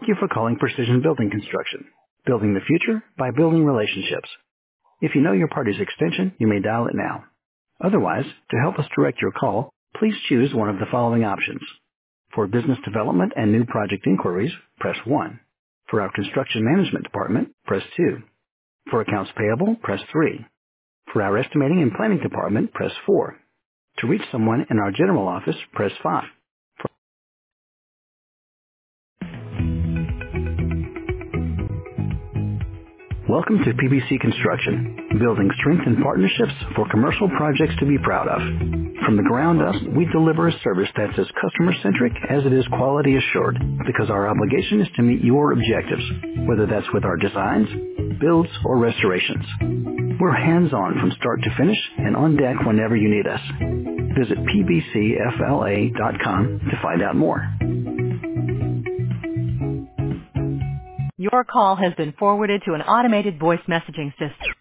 you for calling Precision Building Construction. Building the future by building relationships. If you know your party's extension, you may dial it now. Otherwise, to help us direct your call, please choose one of the following options. For business development and new project inquiries, press 1. For our construction management department, press 2. For accounts payable, press 3. For our estimating and planning department, press 4. To reach someone in our general office, press 5. Welcome to PBC Construction, building strength and partnerships for commercial projects to be proud of. From the ground up, we deliver a service that's as customer-centric as it is quality assured, because our obligation is to meet your objectives, whether that's with our designs, builds, or restorations. We're hands-on from start to finish and on deck whenever you need us. Visit pbcfla.com to find out more. Your call has been forwarded to an automated voice messaging system.